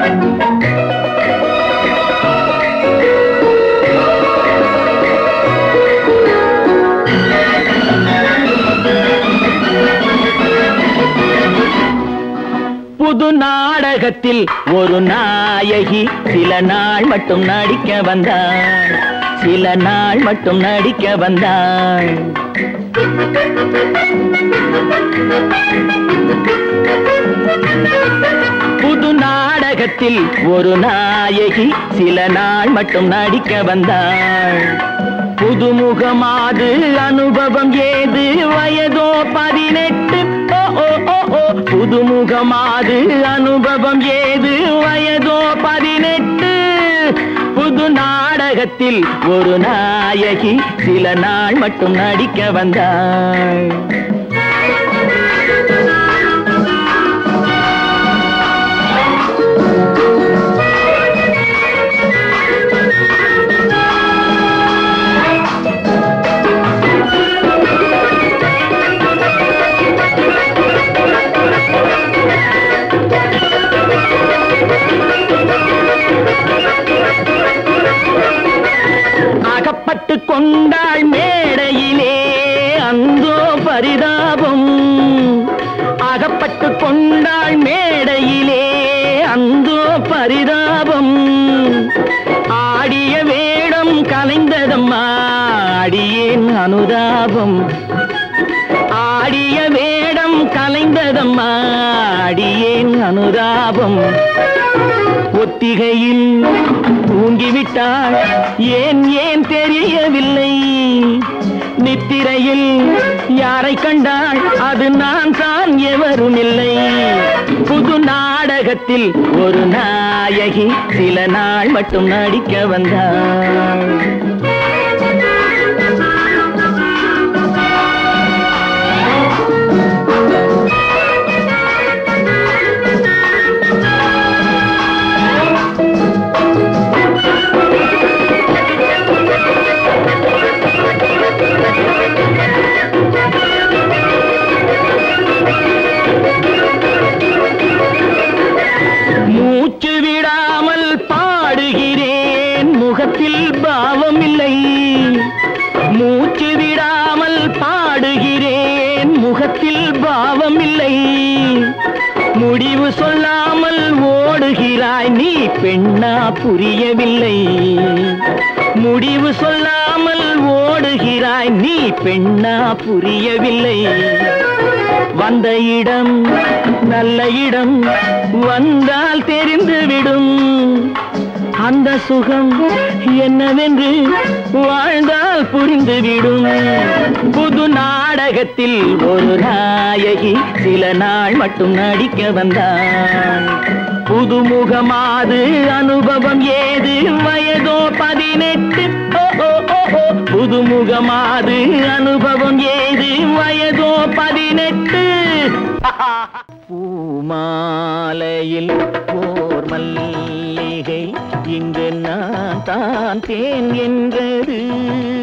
புது நாடகத்தில் ஒரு நாயகி சில நாள் மட்டும் நடிக்க வந்தாள், சில நாள் மட்டும் நடிக்க வந்தாள். புது நாடகத்தில் ஒரு நாயகி சில நாள் மட்டும் நடிக்க வந்தாள். புதுமுகமாது அனுபவம் ஏது, வயதோ 18. புதுமுகமாது அனுபவம் ஏது, வயதோ 18. புது நாடகத்தில் ஒரு நாயகி சில நாள் மட்டும் நடிக்க வந்தாள். அகப்பட்டு கொண்டாள் மேடையிலே அந்தோ பரிதாபம், அகப்பட்டு கொண்டாள் மேடையிலே அந்தோ பரிதாபம். ஆடிய வேடம் கலைந்ததம்மா அடியேன் அனுதாபம், ஆடிய வேடம் கலைந்ததம்மா அடியேன் அனுதாபம். ஒத்திகையில் தூங்கிவிட்டாள் ஏன் ஏன் தெரியவில்லை, நித்திரையில் யாரை கண்டாள் அது நான் தான் எவரும் இல்லை. புது நாடகத்தில் ஒரு நாயகி சில நாள் மட்டும் நடிக்க வந்தாள். மூச்சு விடாமல் பாடுகிறேன் முகத்தில் பாவம் இல்லை, மூச்சு விடாமல் பாடுகிறேன் முகத்தில் பாவம் இல்லை. முடிவு சொல்லாமல் ஓடுகிறாய் நீ பெண்ணா புரியவில்லை, முடிவு சொல்லாமல் ஓடுகிறாய் நீ பெண்ணா புரியவில்லை. வந்த இடம் நல்ல இடம் வந்தால் தெரிந்துவிடும், அந்த சுகம் என்னவென்று வாழ்ந்தால் புரிந்துவிடும். புது நாடகத்தில் ஒரு நாயகி சில நாள் மட்டும் நடிக்க வந்தாள். புதுமுகமாது அனுபவம் ஏது, வயதோ 18. புதுமுகமாது அனுபவம் ஏது, வயதோ 18. பூமாலையில் போர் மல்லிகை இங்கு நான் தான் தேன் என்றது.